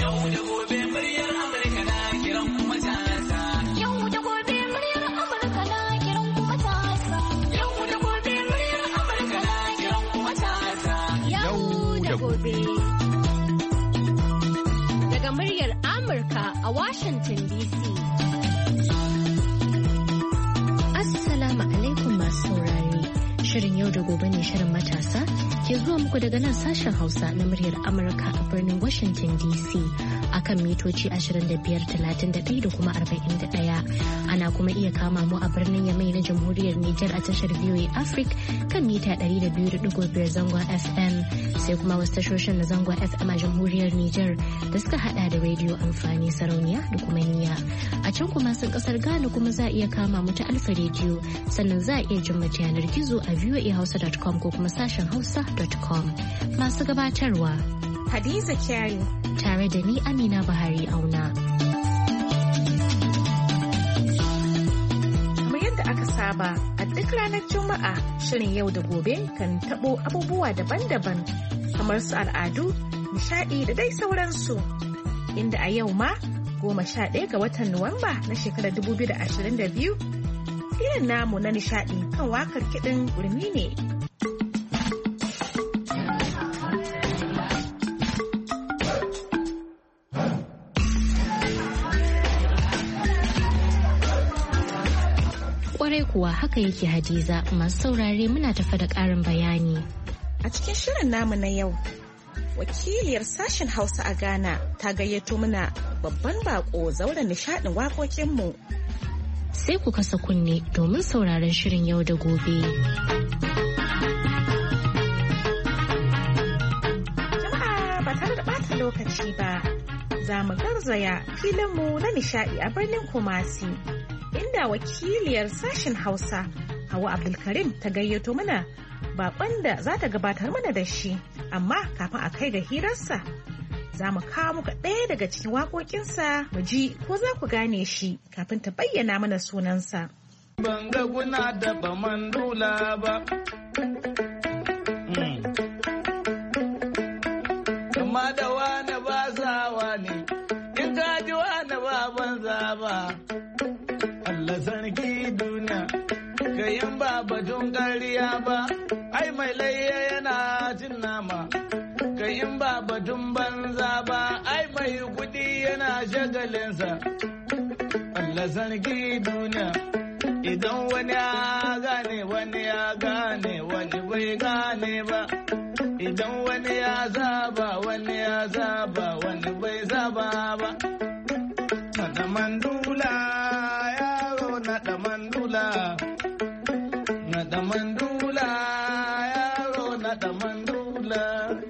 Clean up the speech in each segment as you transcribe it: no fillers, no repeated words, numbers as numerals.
Yau da gobe muryar Amurka na kiran kuma matasa. Yau da gobe muryar Amurka na kiran kuma matasa. Yau da gobe muryar Amurka na kiran kuma matasa. Yau da gobe. Daga muryar Amurka a Washington DC. Assalamu alaikum masu saurare. Shirin yau da gobe ne shirin matasa ke zuwa muku daga nan sashen Hausa na muryar Amurka a birnin Washington DC akan mitoci 25,31 da kuma 41. Ana kuma iya kama mu a birnin Yamai na Jamhuriyar Nijar a tashar VOA Africa kan mita 200.5 zangon FM, sai kuma wasu tashoshin na zangon FM a Jamhuriyar Nijar da suka hada da rediyo amfani, sarauniya da kuma niyya. A can kuma sun kasar Ghana kuma za a iya kama mu ta Alfa rediyo, sannan za a iya jin mu ta yanar gizo a voahausa.com ko kuma sashen hausa.com. Masu gabatarwa Hadiza Kyari tare da ni Amina Buhari Auna. Kamar yadda aka saba a duk ranar Juma'a, shirin yau da gobe kan tabo abubuwa daban-daban kamar su al'adu, nishadi da dai sauransu. Inda a yau ma 11 ga watan Nuwamba na shekarar 2022 filin namu na nishadi kan wakar kiɗin gurmi ne. Kwarai kuwa haka yake Hadiza, masu saurare muna tafa da ƙarin bayani. A cikin shirin namu na yau, wakiliyar sashen Hausa a Ghana ta gayyato mana babban bako zauren nishadin waƙoƙinmu. Sai ku kasa kunne domin sauraron shirin yau da gobe. Jama'a ba tare da ɓata lokaci ba, za mu garzaya filinmu na nishadi a birnin Kumasi, inda wakiliyar sashen Hausa Hawa Abdulkarim ta gayyato mana bakon da za ta gabatar mana da shi. Amma kafin a kai ga hirarsa, za mu kawo muka ɗaya daga cikin waƙoƙinsa mu ji ko za ku gane shi kafin ta bayyana mana sunansa. Ban ga guna da ba mandula ba. Amma da wani ba zawa ne, in ka ji wani ba banza ba. Allah sarki duniya, ka yin ba batun ƙarya ba, ai mai layya yana cin nama. Ka yin ba batun banza ba, ai mai kudi yana shagalinsa. Allah sarki duniya, idan wani ya gane wani ya gane wani bai gane ba. Idan wani ya zaba wani ya zaba wani bai zaba ba. Naɗa mandula yaro naɗa mandula. Naɗa mandula yaro naɗa mandula.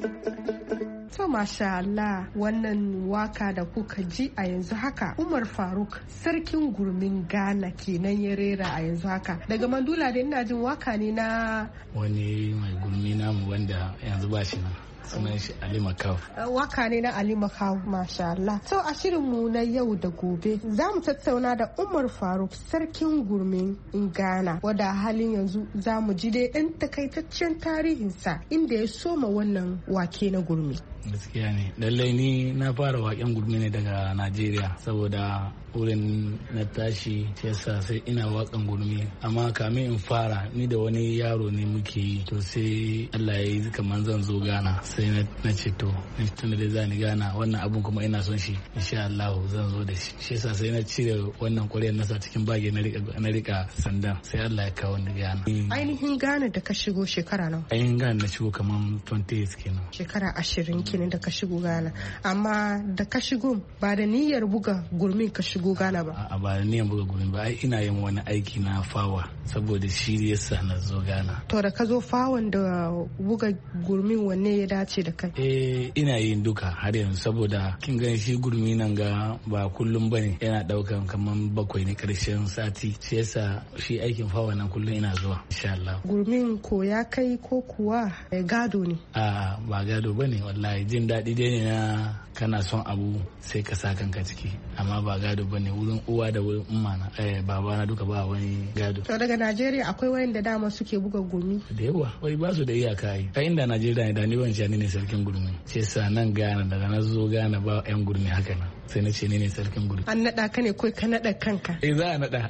To masha Allah, wannan waka da kuka ji a yanzu haka Umar Faruk sarkin gurmin Ghana kenan ya rera a yanzu haka. Daga Mandula da ina jin waka ne na wani mai gurmi namu wanda yanzu ba shi nan. Sunan shi Ali Makau. Waka ne na Ali Makau, masha Allah. To a shirinmu na yau da gobe za mu tattauna da Umar Faruk sarkin gurmin Ghana, wadda halin yanzu za mu ji dai ɗan takaitaccen tarihinsa inda ya soma wannan wake na gurmi. Gaskiya ne, lallai ni na fara waken gurmi ne daga Najeriya saboda wurin na tashi yasa sai ina wakan gurmi, amma kamin in fara ni da wani yaro ne muke yi, to sai Allah ya yi kamar zan zo Ghana, sai na ce to tunda dai zani Ghana wannan abun kuma ina son shi, insha Allah zan zo da shi yasa sai na cire wannan ƙwaryar nasa cikin bage na rika sandan, sai Allah ya kawo ni Ghana. Ainihin Ghana da ka shigo shekara nawa? Ainihin Ghana na shigo kamar 20 years kenan. Shekara 20 kenan da ka shigo Ghana, amma da ka shigo ba da niyyar buga gurmin ka shigo Ghana ba? A ba da niyyar buga gurmin ba, ai ina yin wani aiki na fawa saboda shi yasa na zo Ghana. To da ka zo fawon da buga gurmin wanne ya dace da kai? Ina yin duka har yanzu saboda kin gan shi gurmi nan ga ba kullum bane, yana daukan kaman 7 ne karshen sati, shi yasa shi aikin fawa nan kullum ina zuwa insha Allah. Gurmin ko ya kai ko kuwa gado ne? Ba gado bane wallahi, jin jin daɗi dai ne na kana son abu sai ka sa kanka ciki, amma ba gado bane wurin uwa da wurin umma na baba na duka ba wani gado. To daga Najeriya akwai wayanda dama suke buga gurmi da yawa, wai ba su da iyaka yi. Kai inda Najeriya ne da ni ban ne sarkin gurmi, sai sa nan Ghana, daga na zo Ghana ba yan gurmi haka nan, sai na ce ne sarkin gurmi. An nada ka ne ko ka nada kanka? Za a nada.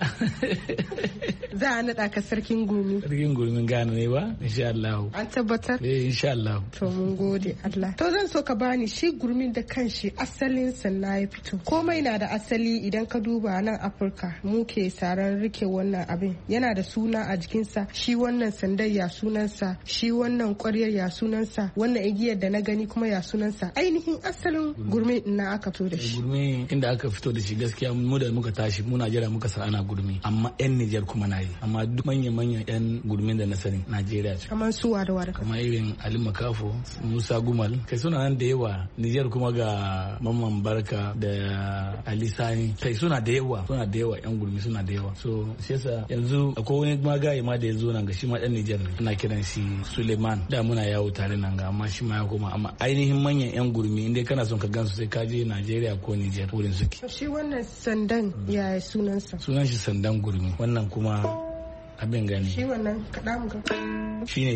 Za a nada ka sarkin gurmi. Sarkin gurmin Ghana ne ba, insha Allah. An tabbatar? Insha Allah. To mun gode Allah. To zan so ka bani shi gurmin da kanshi asalin sanna ya fito. Komai na da asali. Idan ka duba nan Afirka mu ke saran rike wannan abin, yana da suna a jikinsa. Shi wannan sandar ya sunansa, shi wannan ƙwaryar ya sunansa, wannan igiyar da na gani kuma ya sunansa. Ainihin asalin gurmi na aka fito da shi. Gurmi inda aka fito da shi gaskiya mu da muka tashi mu Najeriya muka sa ana gurmi, amma yan Niger kuma na yi, amma duk manyan yan gurmin da na sani Najeriya ce. Kamar su wada wada. Kamar irin Ali Makafo, Musa Gumal, kai suna nan da yawa. Niger kuma ga Mamman Barka da Ali Sani, kai suna da yawa yan gurmi suna da yawa. So shi yasa yanzu akwai wani magayi ma da ya zo nan ga shi ma dan Niger ne, ana kiran shi Suleiman, da muna yawo tare nan ga, amma shi ma ya koma. Amma ainihin manyan yan gurmi inda kana son ka gansu sai ka je Najeriya ko Niger wurin suke. Shi wannan sandan ya sunansa? Sunan shi sandan gurmi, wannan kuma abin gani. Shi wannan kaɗa mu ga. Shine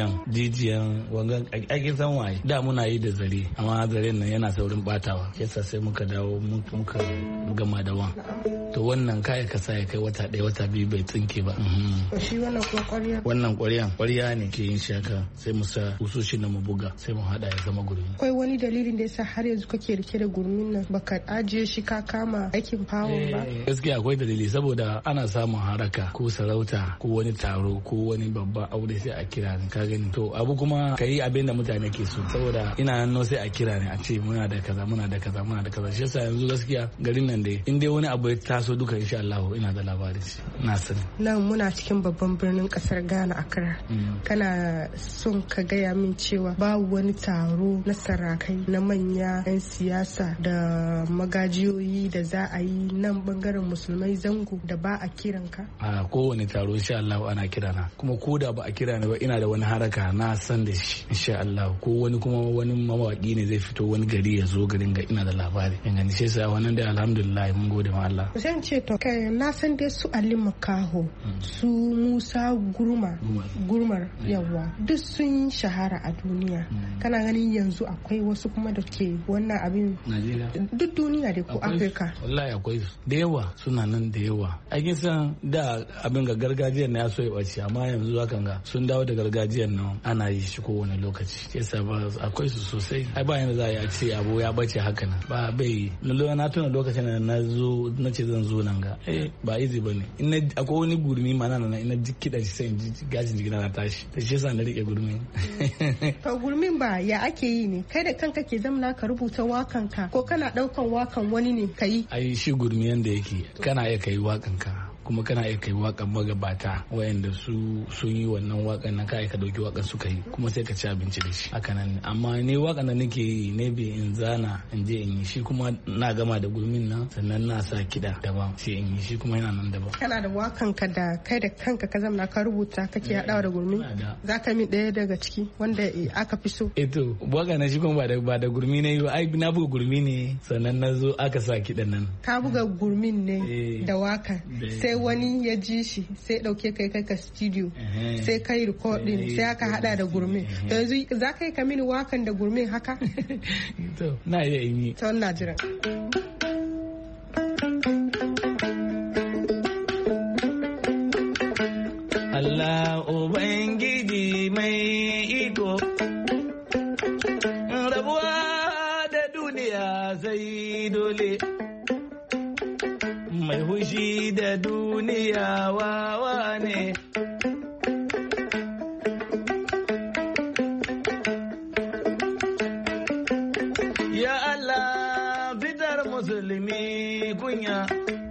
jijiyan wangan ake san waye da muna yi da zare, amma zaren nan yana saurin batawa, yasa sai muka dawo muka gama da wan. To wannan kai ka sa ya kai wata ɗaya wata biyu bai tsinke ba. Shi wannan kuma ƙwarya? Wannan ƙwarya ne ke yin shaka, sai mu sa usoshin da mu buga sai mu hada ya zama gurmi. Akwai wani dalilin da yasa har yanzu kake rike da gurmin nan baka ajiye shi ka kama aikin fawon ba? Gaskiya akwai dalili, saboda ana samun haraka ko sarauta ko wani taro ko wani babban aure sai a kira ni, ka gani. To abu kuma ka yi abin da mutane ke so, saboda ina nan sai a kira ni a ce muna da kaza muna da kaza muna da kaza. Shi yasa yanzu gaskiya garin nan dai in dai wani abu ya taso duka insha Allah ina da labari shi, na sani. Nan muna cikin babban birnin kasar Ghana, Accra. Kana son ka gaya min cewa babu wani taro na sarakai na manya 'yan siyasa da magajiyoyi da za a yi nan bangaren musulmai zango da ba a kiranka? A kowane taro insha Allah ana kirana, kuma ko da ba a kira ni ba ina da wani haraka na san da shi insha Allah. Ko wani kuma wani mawaki ne zai fito wani gari ya zo garin ga ina da labari in gani. Sai sa wannan dai alhamdulillah mun gode ma Allah. Zan ce to kai na san dai su Ali Makaho, su Musa Gurmar yawa duk sun shahara a duniya. Kana ganin yanzu akwai wasu kuma da ke wannan abin duk duniya da ko Afirka? Wallahi akwai da yawa, suna nan da yawa. Aikin san da abin ga gargajiyar na ya so ya bace, amma yanzu hakan ga sun dawo da gargajiyar nan ana yi shi kowane lokaci. Yasa ba akwai su sosai. Ai ba yana za a ce abu ya bace haka nan ba bai. Na tuna lokacin da na zo na ce zan zo nan ga ba easy bane. Akwai wani gurmi ma nan ina kiɗa shi sai gashin jikina na tashi, da shi yasa na rike gurmi. To gurmin ba ya ake yi ne? Kai da kanka ke zamana ka rubuta wakan ka ko kana daukan wakan wani ne ka yi? Ai shi gurmi yanda yake kana iya kai wakan ka, kuma kana iya kai wakan magabata wayanda sun yi wannan wakan nan, kai ka dauki wakan suka yi kuma sai ka ci abinci da shi haka nan. Amma ne wakan da nake yi ne bi in zana in je in yi shi, kuma na gama da gurmin nan sannan na sa kiɗa daban sai in yi shi kuma yana nan daban. Kana da wakan ka da kai da kanka ka zamana ka rubuta kake haɗawa da gurmi? Za ka min ɗaya daga ciki wanda aka fi so? To waka na shi kuma ba da gurmi ne ba, ai na buga gurmi ne sannan na zo aka sa kiɗan nan. Ka buga gurmin ne da waka sai wani ya ji shi sai dauke kai ka studio sai kai recording sai aka hada da gurmin. Yanzu za ka yi ka mini wakan da gurmin haka? To na iya yi. To na jira. Allah Ubangiji mai iko, rabuwa da duniya sai dole. Mai hushi da duniya wawa ne. Ya Allah fitar musulmi kunya,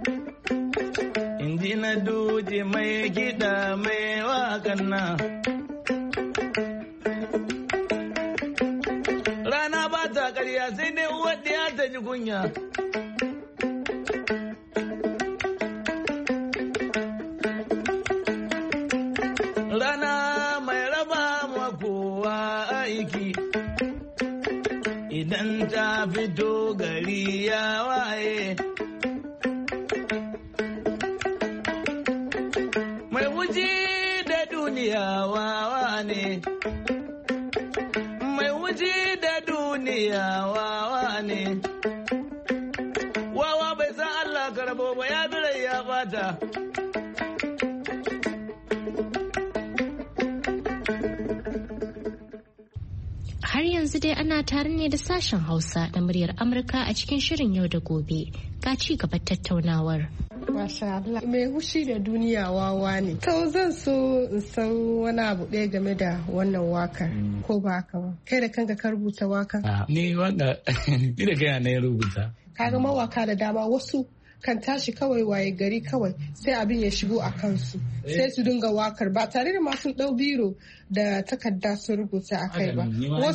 inji na duji mai kiɗa mai wakan nan. Rana ba ta ƙarya sai dai uwar ɗiya ta ji kunya. idan ta fito gari ya waye. Mai wuji da duniya wawa ne, mai wuji da duniya wawa ne. Wawa bai san Allah karbo ba ya birai ya bata. Har yanzu dai ana tare ne da sashen Hausa da muryar Amurka a cikin shirin yau da gobe. Ga ci gaban tattaunawar. Masha Allah. Mai hushi da duniya wawa ne. To zan so in san wani abu ɗaya game da wannan wakar. Ko ba haka ba? Kai da kanka ka rubuta wakar? Ni waka ni da kai na rubuta. Kaga mawaka da dama wasu kan tashi kawai waye gari kawai sai abin ya shigo a kansu sai su dinga wakar ba tare da masu ɗau biro da takarda sun rubuta a kai ba.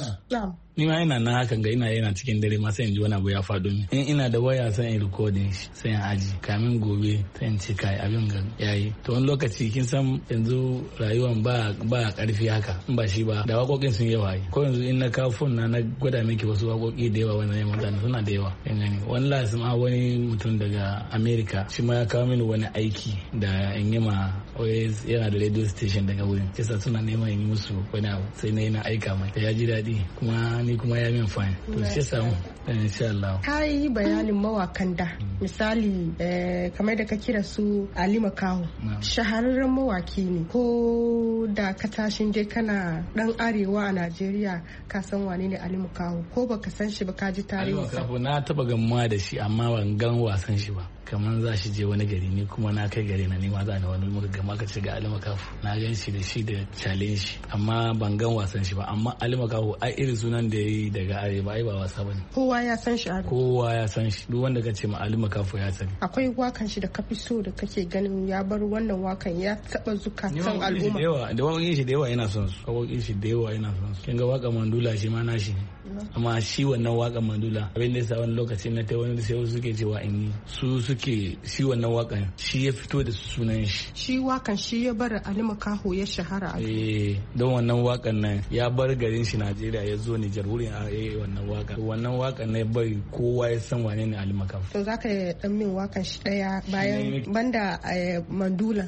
Ni ma ina nan hakan ga yana cikin dare ma sai in ji wani abu ya faɗo min. In ina da waya sai in recording shi sai in aji kamin gobe sai in ce kai abin ga yayi. To wani lokaci kin san yanzu rayuwan ba karfi haka in ba shi ba da waƙoƙin sun yawa yi. Ko yanzu in na kawo phone na gwada miki wasu waƙoƙi da yawa wannan mutane suna da yawa. Kin gani wani last ma wani mutum daga America shi ma ya kawo mini wani aiki da in yi ma yana da radio station daga wurin. Kisa suna neman in yi musu wani abu sai na yi na aika mai. Ya ji daɗi kuma ni kuma ya min fine to shi samu insha Allah. Ka yi bayanin mawakan da misali kamar da ka kira su Ali Makaho shahararren mawaki ne ko da ka tashin je kana dan arewa a Najeriya ka san wane ne Ali Makaho ko baka san shi ba ka ji tarihi. Ali Makaho na taba gamuwa da shi amma ban gan wasan shi ba. Kamar za shi je wani gari ni kuma na kai gari na nima za ni wani muka gama ka ce ga Ali Makaho na gan shi da shi da challenge amma ban gan wasan shi ba amma Ali Makaho ai irin sunan da yayi daga arewa ai ba wasa bane. Kowa ya san shi. Kowa ya san shi duk wanda ka ce ma Ali Makaho ya sani. Akwai wakan shi da ka fi so da kake ganin ya bar wannan wakan ya taba zukatan al'umma. Da wakokin shi da yawa yana son su. Wakokin shi da yawa yana son su. Kin ga wakan Mandula shi ma nashi ne. Amma shi wannan wakan Mandula abin da yasa wani lokaci na ta wani sai suke cewa in yi su suke shi wannan wakan shi ya fito da sunan shi. Shi wakan shi ya bar Ali Makaho ya shahara. Don wannan wakan nan ya bar garin shi Najeriya ya zo Nijar wurin a wannan wakan. Wannan wakan ne bari kowa ya san wane ne Ali Makaho. To zaka dan min wakan shi daya bayan banda Mandula.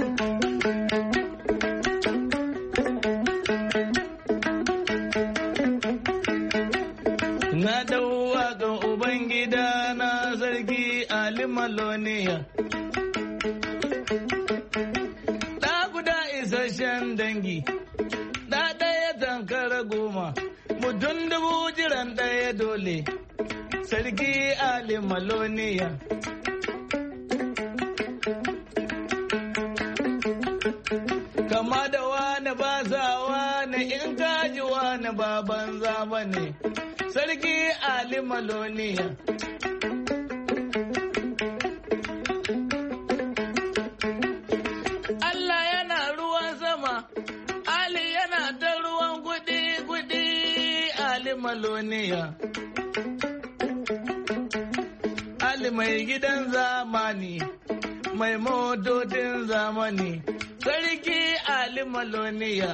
Na dau wakan Ubangida na sarki Ali Maloniya. Da guda isasshen dangi, da ɗaya tankara goma, mutum dubu jiran ɗaya dole, sarki Ali Maloniya. Kama da wani ba sa wani in kaji wani ba banza ba ne. Sarki Ali Maloniya. Allah yana ruwan sama, Ali yana ta ruwan gudi Ali Maloniya. Ali mai gidan zamani, mai motocin zamani, Sarki Ali Maloniya.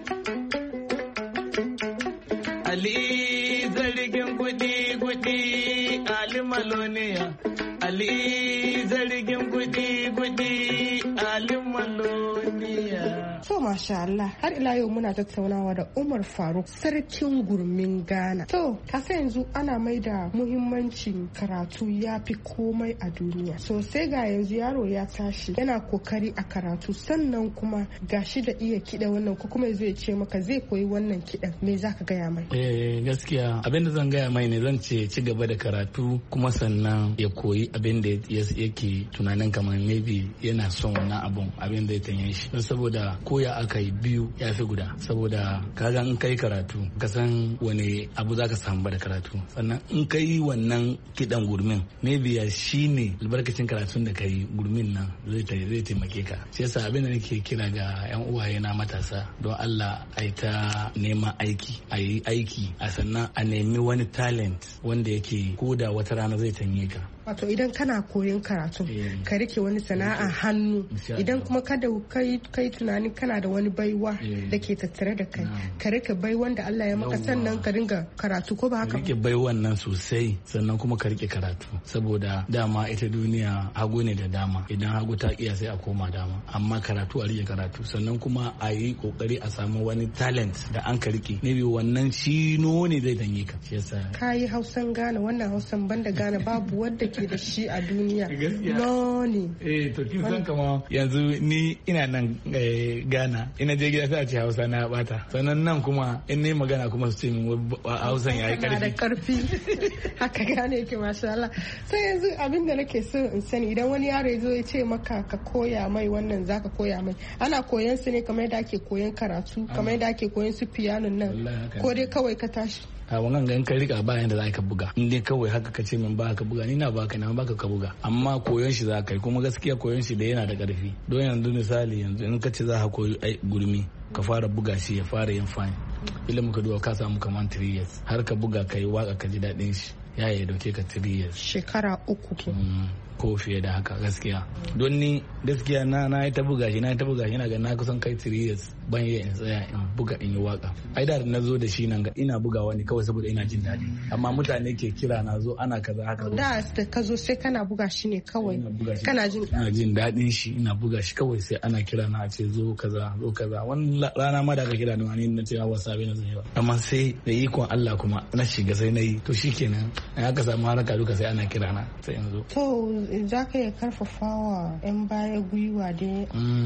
Ali zargin gudi Ali Maloniya. Ali zargin gudi Ali Maloniya. To masha Allah har ila yau muna tattaunawa da Umar Faruk sarkin gurmin Ghana. To kasa yanzu ana mai da muhimmancin karatu ya fi komai a duniya. So sai ga yanzu yaro ya tashi yana kokari a karatu sannan kuma gashi da iya kiɗa wannan ko kuma zai ce maka zai koyi wannan kiɗan me zaka gaya mai? Gaskiya abin da zan gaya mai ne zan ce ci gaba da karatu kuma sannan ya koyi abin da yake tunanin kamar maybe yana son wannan abin da ya tanye shi don saboda koya aka yi biyu ya fi guda saboda kaga in kai karatu ka san wani abu zaka samu da karatu sannan in kai wannan kidan gurmin maybe ya shine albarkacin karatun da kai gurmin nan zai taimake ka shi yasa abin da nake kira ga yan uwaye na matasa don Allah ai ta neman aiki a sannan a nemi wani talent wanda yake koda wata rana zai tanye ka wato idan kana koyon karatu ka rike wani sana'a hannu idan kuma kada kai tunanin kana da wani baiwa da ke tattare da kai ka rike baiwan da Allah ya maka sannan ka dinga karatu ko ba haka rike baiwan nan sosai sannan kuma ka rike karatu saboda dama ita duniya hagu ne da dama idan hagu ta iya sai a koma dama amma karatu a rike karatu sannan kuma a yi kokari a samu wani talent da an ka rike ne wannan shi ne zai danye ka shi yasa kayi Hausan Ghana wannan Hausan banda Ghana babu wanda ke da shi a duniya no ne to kin san kama yanzu ni ina nan Ghana ina je gida sai a ce Hausa na bata sannan nan kuma in ne magana kuma su ce min Hausan yayi karfi haka Ghana yake masha Allah sai yanzu abin da nake so in sani idan wani yaro ya zo ya ce maka ka koya mai wannan zaka koya mai ana koyan su ne kamar yadda ake koyan karatu kamar yadda ake koyan su piano nan ko dai kawai ka tashi a wannan ga in ka rika bayan da za ka buga in dai kawai haka ka ce min ba ka buga ni na baka na baka ka buga amma koyon shi za ka yi kuma gaskiya koyon shi da yana da karfi don yanzu misali yanzu in ka ce za ka koyi gurmi ka fara buga shi ya fara yin fine ilimin ka duwa ka samu kamar 3 years har ka buga ka yi waka ka ji daɗin shi ya yi dauke ka 3 years shekara 3 ke ko fiye da haka gaskiya don ni gaskiya na yi ta buga shi na ga na kusan kai 3 years ban yi in tsaya in buga in yi waka ai da na zo da shi nan ga ina bugawa ne kawai saboda ina jin daɗi amma mutane ke kira na zo ana kaza haka da ka zo sai kana buga shi ne kawai kana jin daɗin shi ina buga shi kawai sai ana kira na a ce zo kaza wani rana ma da aka kira ni na ce hawa sabe na zai amma sai da ikon Allah kuma na shiga sai na yi to shikenan in aka samu haraka duka sai ana kira na sai in zo to za ka iya karfafawa 'yan baya gwiwa dai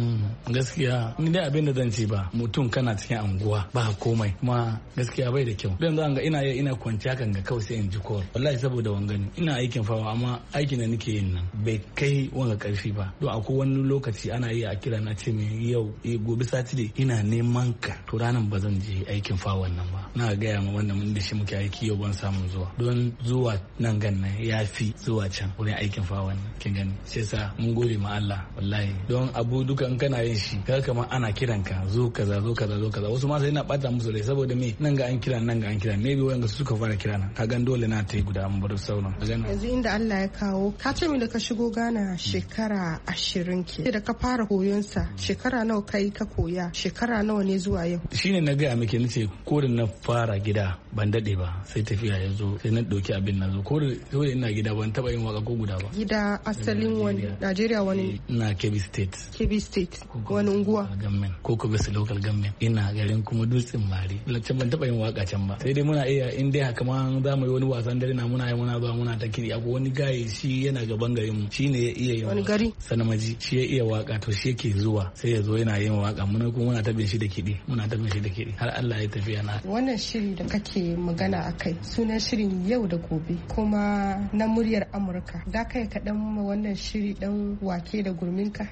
gaskiya ni dai abin da zan ce ba mutum kana cikin anguwa ba komai kuma gaskiya bai da kyau don zan ga ina kwanciya kan ga kawai sai in ji call wallahi saboda wangani ina aikin fawa amma aikin da nake yin nan bai kai wanga karfi ba don akwai wani lokaci ana iya a kira na ce min yau gobe Saturday ina neman ka to ranan ba zan je aikin fawa nan ba na gaya ma wanda mun da shi muke aiki yau ban samu zuwa don zuwa nan gannan ya fi zuwa can wurin aikin fawa kin gani sai yasa mun gode ma Allah wallahi don abu duka in kana yin shi kaga kamar ana kiran ka zo kaza wasu ma sai na bata musu rai saboda me nan ga an kira maybe wayanga su suka fara kira na kaga dole na ta yi guda mun bar sauran yanzu inda Allah ya kawo ka ce min da ka shigo Ghana shekara 20 ke da ka fara koyon sa shekara nawa kai ka koya shekara nawa ne zuwa yau shine na ga miki nace ko da na fara gida ban dade ba sai tafiya ya zo sai na dauki abin na zo ko da ina gida ban taba yin waka ko guda ba gida asalin wani Najeriya wani na Kebbi State wani unguwa ko Kobe local government ina garin kuma Dutsen Mari laccan ban taba yin waka can ba sai dai muna iya in dai haka ma za mu yi wani wasan dare na muna zuwa muna ta kiri akwai wani gaye shi yana gaban garin mu shine ya iya yin wani gari Sanamaji shi ya iya waka to shi yake zuwa sai ya zo yana yin waka muna ta bin shi da kiɗi har Allah ya tafiya na wannan shiri da kake magana akai sunan shirin yau da gobe kuma na muryar Amurka za ka yi kaɗan wannan shiri ɗan wake da gurminka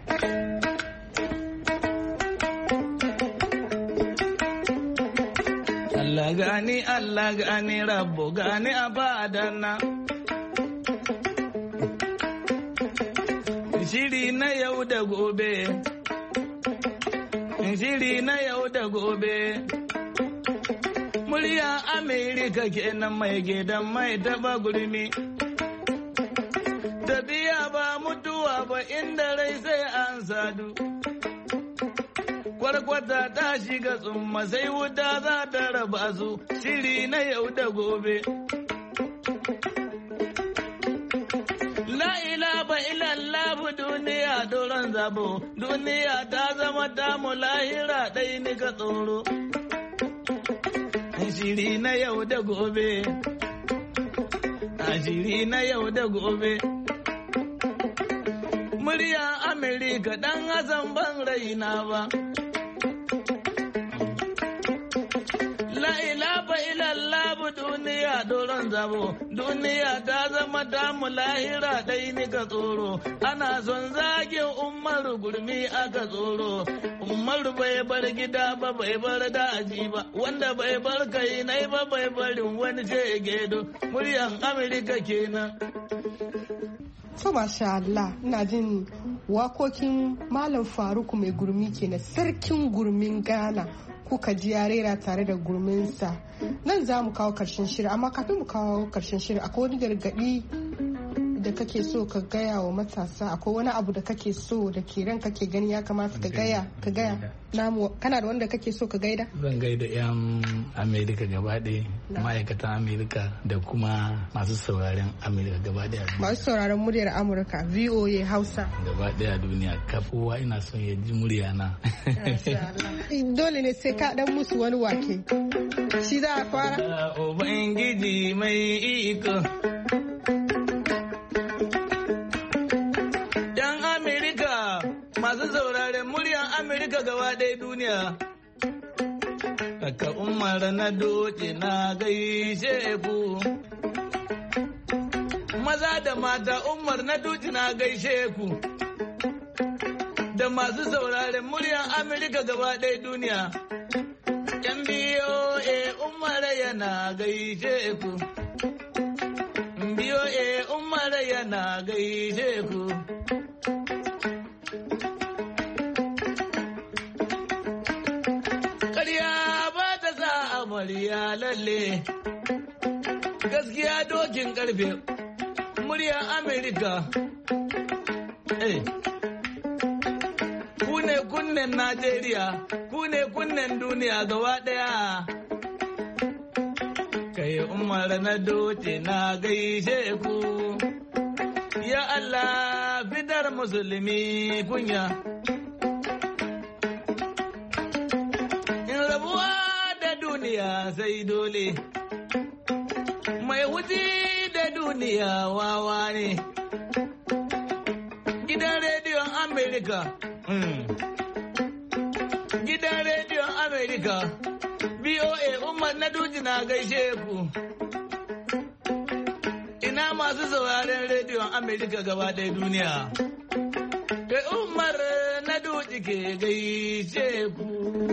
Allah gani rabbo gani abadana shiri na yau da gobe murya Amerika kenan mai gidan mai taba gurmi tafiya ba mutuwa ba inda rai sai an sadu kwarkwata ta shiga tsumma sai wuta za ta raba su shiri na yau da gobe la ilaha illallah duniya doron zabo duniya ta zama tamu lahira ɗai ni ka tsoro shiri na yau da gobe shiri na yau da gobe murya Amerika dan Hassan ban raina ba la ilaha illallah duniya doron zabo duniya ta zama damu lahira dai ni ka tsoro ana son zagin Umar gurmi aka tsoro Umar bai bar gida ba bai bar daji ba wanda bai bar kai nai ba bai barin wani ce gedo muryan Amerika kenan to masha Allah ina jin wakokin Malam Faruk mai gurmi kenan sarkin gurmin Ghana kuka ji ya rera tare da gurminsa nan za mu kawo karshen shirin amma kafin mu kawo karshen shirin akwai wani gargadi da da kake so ka gaya wa matasa, akwai wani abu da kake so da ke ran kake gani ya kamata ka gaya namu, kana da wanda kake so ka gaida? Zan gaida 'yan Amerika gaba ɗaya, ma'aikatan Amerika da kuma masu sauraren Amerika gaba ɗaya. Masu sauraren muryar Amurka, VOA Hausa. Gaba ɗaya duniya, kafowa ina son ya ji murya na. Dole ne sai ka dan musu wani wake. Shi za a fara? Ubangiji mai iko. Yan Amerika masu sauraren muryar Amerika gaba ɗaya duniya. Kaka Umar na doce na gaishe ku. Maza da mata Umar na doce na gaishe ku. Da masu sauraren muryar Amerika gaba ɗaya duniya. Yan BOA Umar yana gaishe ku. BOA Umar yana gaishe ku. Murya lalle gaskiya dokin karfe muryar Amerika. Ku ne kunnen Najeriya, ku ne kunnen duniya gaba daya. Kai Umar na doce na gaishe ku. Ya Allah fitar musulmi kunya. Duniya sai dole mai wuti da duniya wawa ne. Gidan rediyon Amerika, gidan rediyon Amerika, BOA Umar na duji na gaishe ku. Ina masu sauraren rediyon Amerika gaba ɗaya duniya. Kai Umar na duji ke gaishe ku.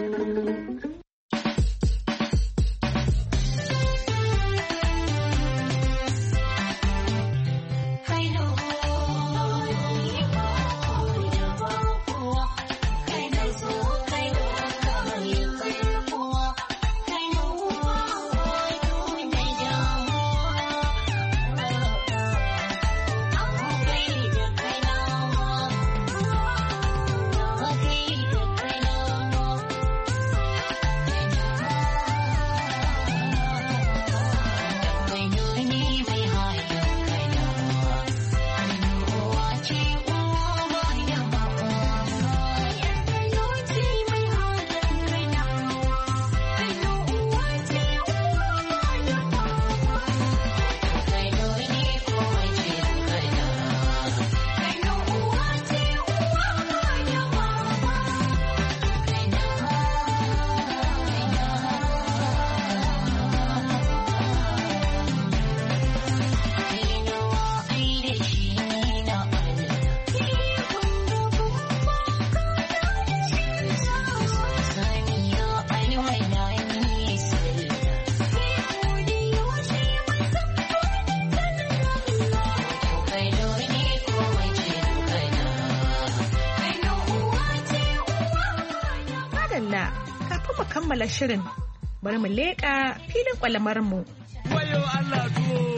Kammala shirin bari mu leƙa filin kwalamar mu. Wayo Allah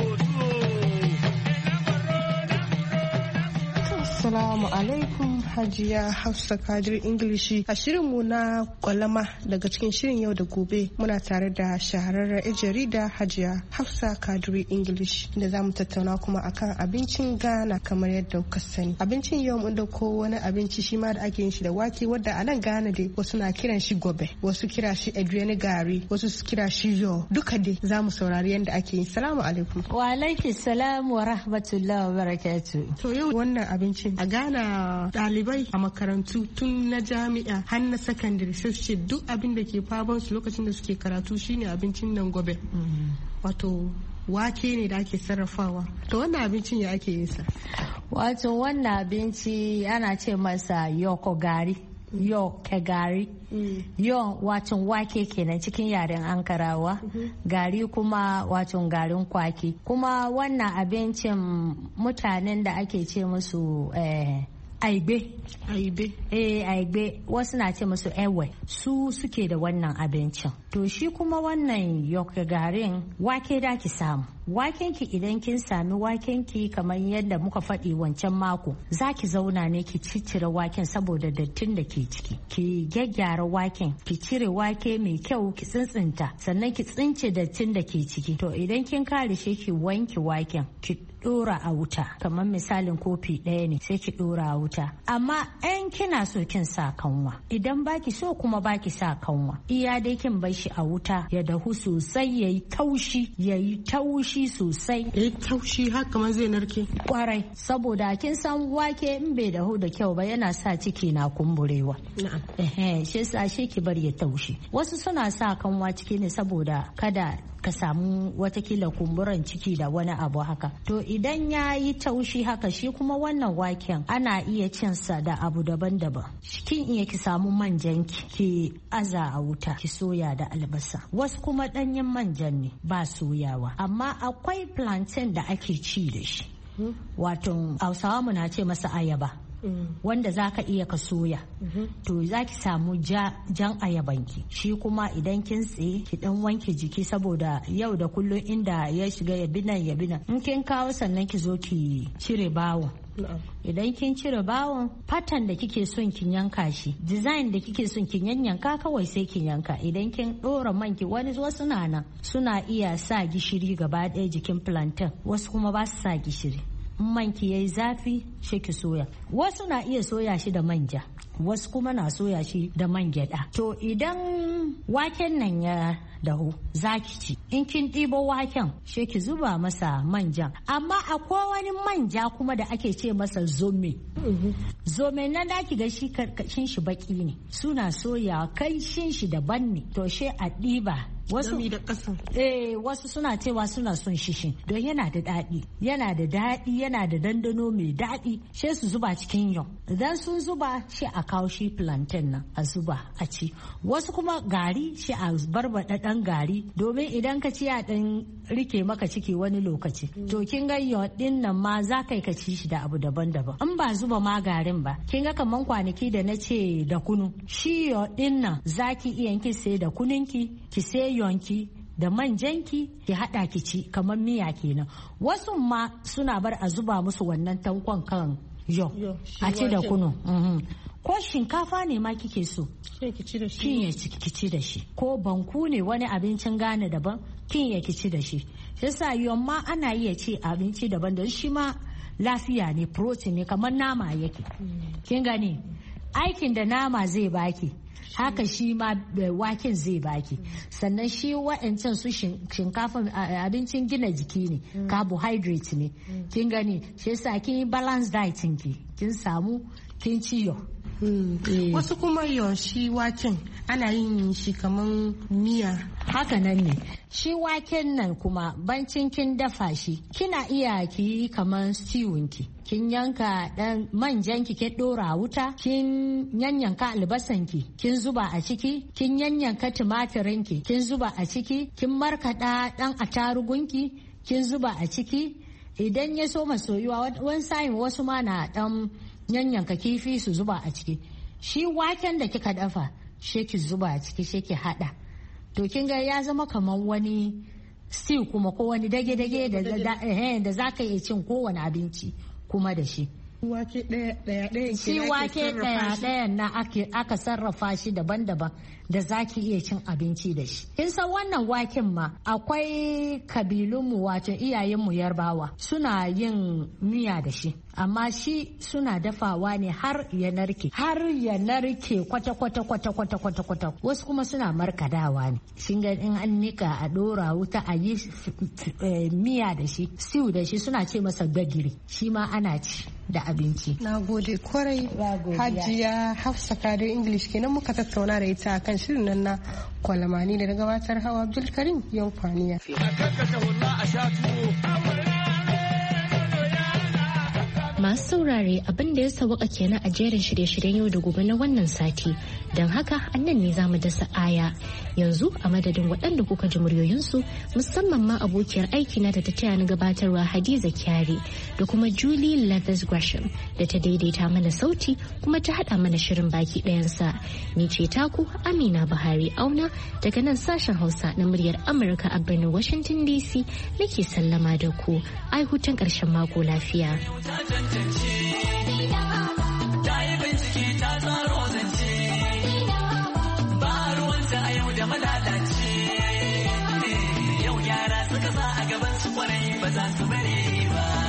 Assalamu alaikum Hajiya Hafsa Kadiri Ingilishi. A shirinmu na kwalama daga cikin shirin yau da gobe muna tare da shahararren jarida Hajiya Hafsa Kadiri Ingilishi da za mu tattauna kuma akan abincin Ghana kamar yadda kuka sani. Abincin yau mun dauko wani abinci shi ma da ake yin shi da wake wadda a nan Ghana dai wasu na kiran shi gobe, wasu kira shi edwene gari, wasu su kira shi yo. Duka dai za mu saurari yadda ake yi. Salamu alaikum. Wa alaikum salam wa rahmatullahi wa barakatuh. To yau wannan abincin a Ghana ɗalibai a makarantu tun na jami'a har na sakandare sai su ce duk abin da ke faban su lokacin da suke karatu shine abincin nan gobe. Wato wake ne da ake sarrafawa. To wannan abincin ya ake yin sa? Wato wannan abinci ana ce masa yoko gari. Yo gari. Yo wacin wake kenan cikin yaren Ankarawa. Gari kuma wacin garin kwaki. Kuma wannan abincin mutanen da ake ce musu aibe. Aibe wasu na ce musu ewe, su suke da wannan abincin. To shi kuma wannan yoke garin wake da ki samu. Wakenki idan kin sami wakenki kamar yadda muka faɗi wancan mako, za ki zauna ne ki ciccire waken saboda dattin da ke ciki. Ki gyaggyara waken, ki cire wake mai kyau ki tsintsinta, sannan ki tsince dattin da ke ciki. To idan kin kare shi ki wanke waken, ki dora a wuta, kamar misalin kofi ɗaya ne sai ki dora a wuta. Amma in kina so kin sa kanwa, idan baki so kuma baki sa kanwa, iya dai kin bar shi a wuta ya dahu sosai, yayi taushi sosai. Taushi haka kamar zai narke. Kwarai, saboda kin san wake in bai dahu da kyau ba yana sa ciki na kumburewa. Na'am. Shi sa shi ki bar ya taushi. Wasu suna sa kanwa ciki ne saboda kada ka samu watakila kumburan ciki da wani abu haka. To idan ya yi taushi haka, shi kuma wannan waken ana iya cin sa da abu daban-daban. Kin iya ki samu manjan ki aza a wuta ki soya da albasa. Wasu kuma ɗanyen manjan ne ba soyawa. Amma akwai plantain da ake ci da shi. Wato Hausawa mu na ce masa ayaba. Wanda za ka iya ka soya. To za ki samu jan ayabanki. Shi kuma idan kin tsaye ki dan wanke jiki saboda yau da kullum inda ya shiga ya binan. In kin kawo sannan ki zo ki cire bawon. Idan kin cire bawon, fatan da kike son kin yanka shi, design da kike son kin yanka kawai sai kin yanka. Idan kin dora manki, wasu na nan suna iya sa gishiri gaba ɗaya jikin plantain, wasu kuma ba su sa gishiri. Manki yayi zafi shi ki soya. Wasu na iya soya shi da manja, wasu kuma na soya shi da man gyada. To idan waken nan ya dahu zaki ci, in kin ɗibo waken shi ki zuba masa manja. Amma akwai wani manja kuma da ake ce masa zome. Zome nan da ki ga shi karkashin shi baki ne, suna soya kai shin shi daban ne. To she a ɗiba. Wasu suna cewa suna son shishin don yana da daɗi, yana da dandano mai daɗi. Sai su zuba cikin yau, idan sun zuba shi a kawo shi plantain nan a zuba a ci. Wasu kuma gari shi a barbaɗa ɗan gari, domin idan ka ci a ɗan rike maka ciki wani lokaci. To kin ga yau ɗin nan ma za ka ci shi da abu daban-daban. In ba zuba ma garin ba, kin ga kaman kwanaki da na ce da kunu, shi yau ɗin nan za ki iya ki sai da kununki, ki sai yonki da manjanki ki hada ki ci kamar miya kenan. Wasu ma suna bar a zuba musu wannan tankon kan a ci da kunu. Ko shinkafa ne ma kike so ki ci da shi, ko banku ne wani abincin Ghana daban kin ya ki ci da shi. Yasa yamma ana iya ci abinci daban da shi ma lafiya ne, protein ne, kamar nama yake. Kin gani aikin da nama zai baki, haka shi ma waken zai baki. Sannan shi wa'ancan su shinkafa abincin gina jiki ne, carbohydrate ne. Kin gani shi yasa kin yi balance diet ki, kin samu kin ciyo. Wasu kuma shi waken ana yin shi kaman miya. Haka nan ne. Shi waken nan kuma bancin kin dafa shi, kina iya ki yi kaman stewin ki. Kin yanka dan manjan ki kin dora wuta, kin yanyanka albasan ki, kin zuba a ciki, kin yanyanka tumatirin ki, kin zuba a ciki, kin markada dan atarugun ki, kin zuba a ciki. Idan ya so masoyuwa, wani sa'in wasu ma na dan yanyanka kifi su zuba a ciki. Shi waken da kika dafa shi ki zuba a ciki, shi ki hada. To kin ga ya zama kaman wani stew kuma, ko wani dage-dage da za ka iya cin kowane abinci kuma da shi. Wake ɗaya shi wake ɗaya na aka sarrafa shi daban-daban da zaki iya cin abinci da shi. Kin san wannan waken ma akwai kabilunmu, wato iyayenmu Yarbawa suna yin miya da shi, amma shi suna dafawa ne har ya narke kwata. Wasu kuma suna markadawa ne. Shin ga in an nika a dora wuta a yi miya da shi, stew da shi, suna ce masa gagiri. Shi ma ana ci da abinci. Na gode kwarai Hajiya Hafsa Kado English kenan muka tattauna da ita akan shirin nan na kwalamani da gabatar Hawa Abdulkarim Yankwaniya. Masu saurare abin da ya sawaka kenan a jerin shirye-shiryen yau da gobe na wannan sati Don haka annan ne za mu dasa aya yanzu a madadin waɗanda kuka ji muryoyinsu musamman ma abokiyar aikina da ta taya ni gabatarwa Hadiza Kyari da kuma Julie Leathers Gresham da ta daidaita mana sauti kuma ta haɗa mana shirin baki ɗayansa. Ni ce taku Amina Buhari Auna daga nan sashen Hausa na muryar Amurka a birnin Washington DC nake sallama da ku. Ai hutun ƙarshen mako lafiya. Yau yara suka sa a gaban su kwarai ba za su bari ba.